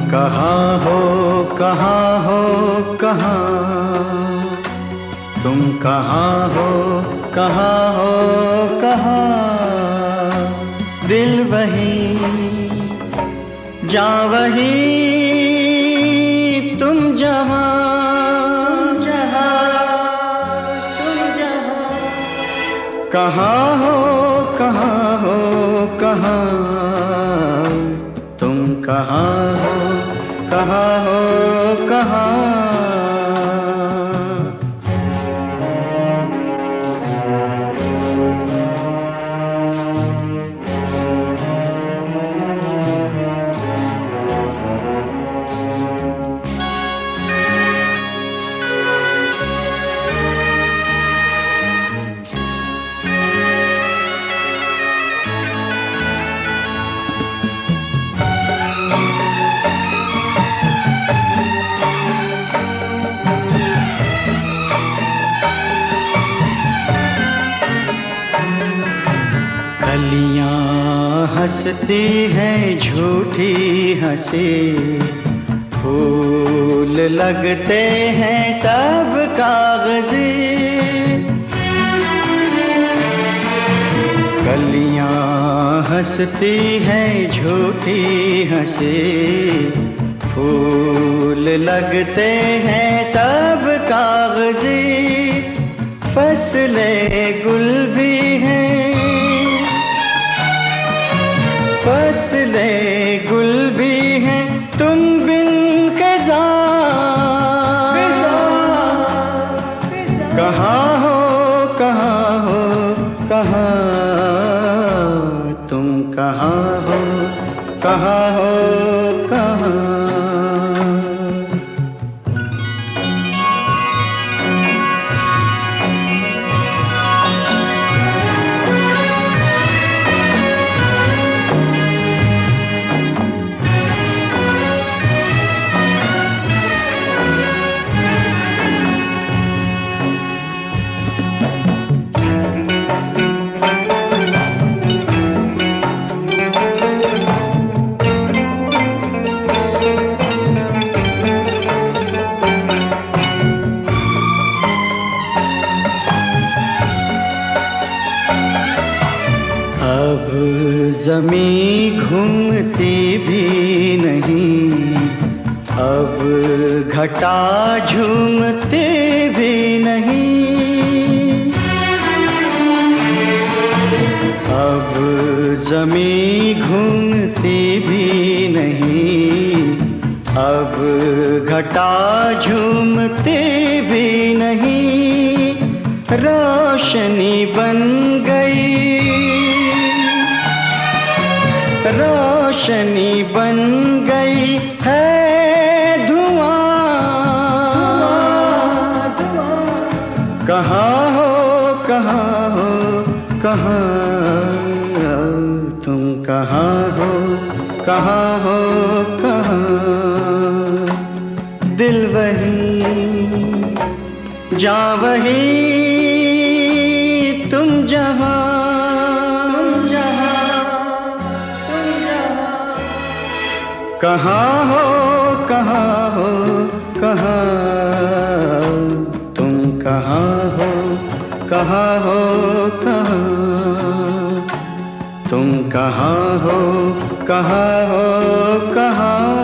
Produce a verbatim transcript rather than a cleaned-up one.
कहाँ हो कहाँ हो कहाँ, तुम कहाँ हो कहाँ हो कहाँ। दिल वहीं जाँ वहीं, तुम जहाँ जहाँ तुम जहाँ। कहाँ हो कहाँ हो कहाँ, तुम कहाँ हो कहाँ हो कहाँ। कलियाँ हंसती हैं झूठी हंसी, फूल लगते हैं सब कागजी। कलियाँ हंसती हैं झूठी हंसी, फूल लगते हैं सब कागजी। फसले गुल भी हैं, फसले गुल भी हैं, तुम बिन ख़ज़ां। कहाँ हो कहाँ हो कहाँ, तुम कहाँ हो कहाँ हो कहाँ। अब ज़मीं घूमती भी नहीं, अब घटा झूमते भी नहीं। अब ज़मीं घूमती भी नहीं, अब घटा झूमते भी नहीं। रोशनी बन गई, रोशनी बन गई है धुआं। कहाँ हो कहाँ हो कहाँ, तुम कहाँ हो कहाँ हो कहाँ। दिल वहीं जाँ वहीं, तुम जहाँ कहाँ हो कहाँ हो कहाँ। तुम कहाँ हो कहाँ हो कहाँ, तुम कहाँ हो कहाँ हो कहाँ।